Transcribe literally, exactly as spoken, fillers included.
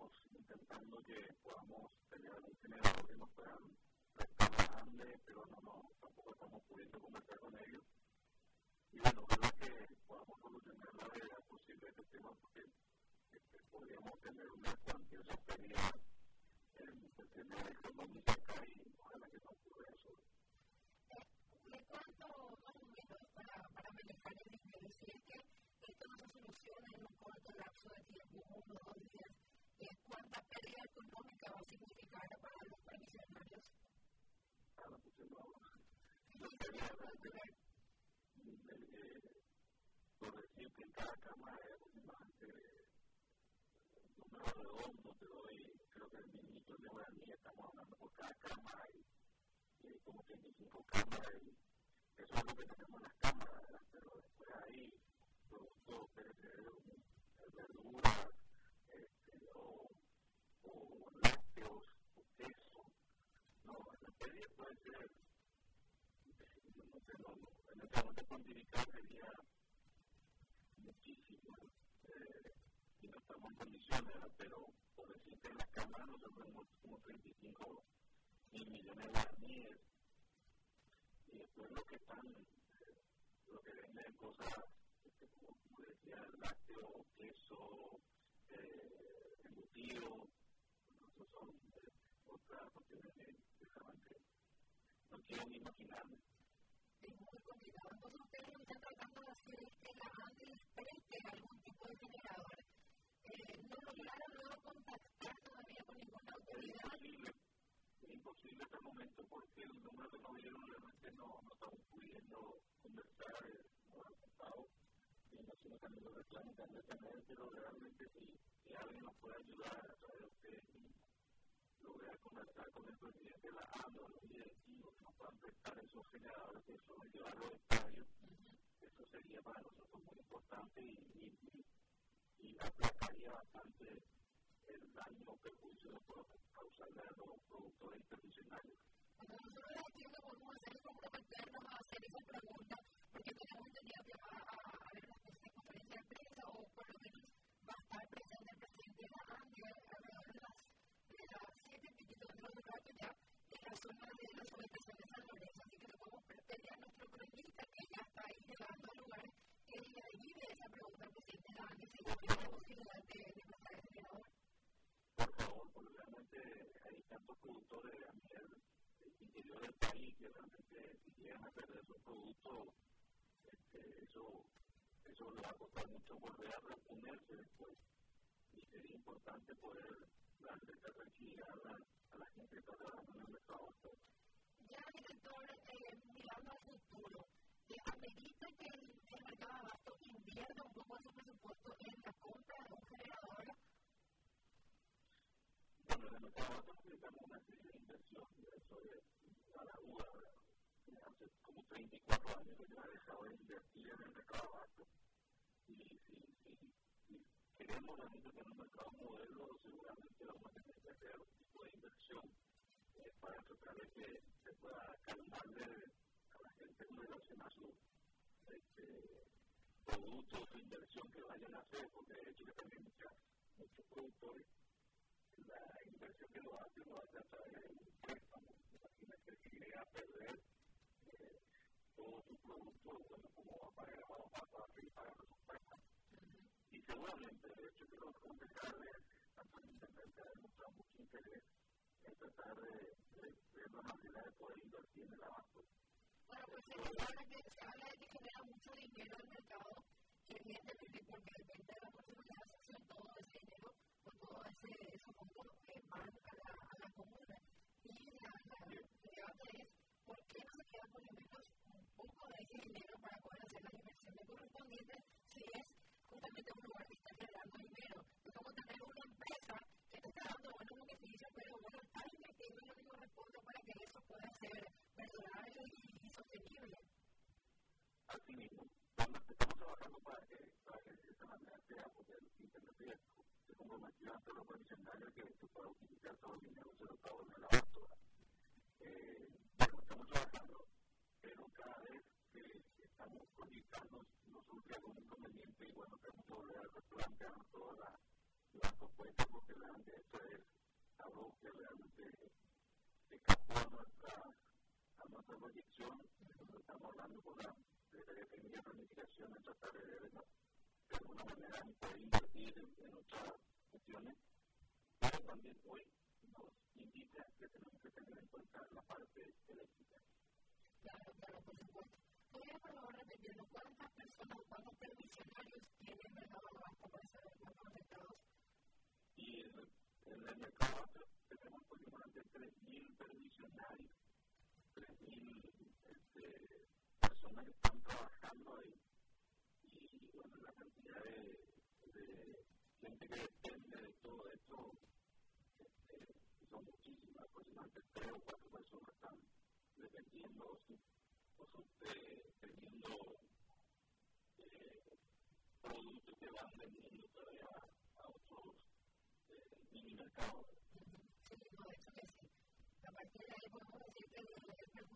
estamos intentando que podamos tener algún generador que nos puedan prestar grande, pero no, no, tampoco estamos pudiendo conversar con ellos. Y bueno, ojalá que podamos solucionar la brevedad posible este tema, porque este, podríamos tener una cuantiosa pérdida en cuestiones económicas acá y ojalá que no ocurra eso. ¿De cuánto más o menos para, para manejar el dinero? Si es que esto no se soluciona en un corto lapso de tiempo, uno o dos días, ¿cuánta pérdida económica va a significar para los previsionarios? Para pues no, no sería realmente, por decir que en cada cama hay aproximadamente un número redondo, te doy, creo que el minuto de guaraní, estamos hablando por cada cama y, y como treinta y cinco cámaras, y eso es lo que tenemos en las cámaras, ¿verdad? Pero después hay productos perecederos, verduras, este, o, o lácteos, o queso. No, la pérdida puede ser, no sé, no, no, en este momento cuantificar sería muchísimo, eh, y no estamos en condiciones, ¿verdad? Pero por decir que en las cámaras nosotros tenemos como treinta y cinco mil millones de guaraníes, y después lo que están, eh, lo que venden cosas, este, como, como decía, lácteo, queso, eh, embutido, esos son eh, otras cuestiones que realmente no quiero ni imaginarme. Es muy complicado. Entonces ustedes lo que están tratando de hacer es que la ANDE les preste algún tipo de generador. Eh, no lograron luego contactar todavía con ninguna autoridad. Es imposible, es imposible hasta el momento porque el número que nos dieron realmente no, no estamos pudiendo conversar, eh, no ha pasado, y no se nos han ido reclamos también, pero realmente si, si alguien nos puede ayudar a través de ustedes y lograr conversar con el presidente de la ANDE o los directivos que nos puedan prestar esos generadores que son llevar los estadios, uh-huh. Eso sería para nosotros muy importante y, y, y, y aplacaría bastante el daño o perjuicio que puede causarle a los productores internacionales. Bueno, nosotros les aquí lo que podemos hacer es comprometernos a hacer esa pregunta, porque tenemos entendido que va a haber una especie de conferencia de prensa o por lo menos va a estar presente el presidente de la ANDE alrededor de las siete piquitos dentro de un rato ya en la zona de la subestación de San Lorenzo, así que le podemos pedir a nuestro cronista que ya está ahí llegando al lugar que le adivine esa pregunta al presidente de la ANDE si hay la posibilidad de prestar el generador. Por favor, porque realmente hay tantos productores a nivel interior del país que realmente si llegan a perder esos productos, este, eso, eso le va a costar mucho volver a reponerse después. Y sería importante poder darle esa tranquilidad a la, a la gente que está trabajando en el mercado. Ya, director, eh, mirando al futuro, eh, amerita que el, el mercado de abasto invierta un poco de su presupuesto en la compra de un generador. Bueno, en el mercado de abasto necesitamos una serie de inversión, eso es a la duda, hace como treinta y cuatro años que yo he dejado de invertir en el mercado de abasto. Y si, si, si queremos realmente tener un mercado modelo, seguramente vamos a tener que hacer algún tipo de inversión eh, para tratar de que se pueda calmarle a la gente en relación a sus este, productos o inversión que vayan a hacer, porque de hecho que también muchas, muchos productores la inversión que lo hace lo hace a través de un préstamo. Imagínate que llega a perder eh, todos sus productos, bueno, como va a pagar abajo para seguir pagando sus préstamos. Uh-huh. Y seguramente, de hecho, que los concejales, tanto el intendente, ha demostrado mucho interés en tratar de, de, de una manera de poder invertir en el abasto. Bueno, pues se habla, que, se habla de que genera mucho dinero el mercado, que evidentemente porque depende de la posibilidad de asociación, todo ese dinero, o todo ese, esos fondos eh, van a la, a la comuna. Y la, la, el debate es, ¿por qué no se queda por lo menos un poco de ese dinero para poder hacer las inversiones correspondientes si es justamente un lugar que está generando dinero? Es como tener una empresa que te está dando buenos beneficios, pero bueno, está invirtiendo en lo que corresponde para que eso pueda ser perdurable y, y sostenible. Así mismo, estamos trabajando para que, para que de esta manera sea, porque el internet se comprometió ante los profesionales que se pueda utilizar todo el dinero se lo pago en el abasto. Eh, bueno, estamos trabajando, pero cada vez que estamos proyectando nos surge algún inconveniente y bueno, tenemos que volver a replantear todas las, las propuesta porque realmente esto es algo que realmente escapó a nuestra, a nuestra proyección. Nosotros estamos hablando con la Secretaría Técnica de Planificación en tratar de ver de alguna manera poder invertir en, en otras cuestiones, pero también hoy nos indica que tenemos que tener en cuenta la parte eléctrica. Claro, claro, por supuesto. ¿Podría por favor repetirlo? ¿Cuántas personas o cuántos permisionarios tiene el mercado de abasto para saber cuántos afectados? Y en el, en el mercado abasto tenemos aproximadamente tres mil permisionarios, tres mil este, personas que están trabajando ahí. Y bueno, la cantidad de, de gente que depende de todo esto este, son muchísimas, aproximadamente tres o cuatro personas están dependiendo o, su, o su, eh, teniendo eh, productos que van vendiendo todavía a otros eh, mini mercados. Sí, no, eso que sí. A partir de ahí podemos decir que el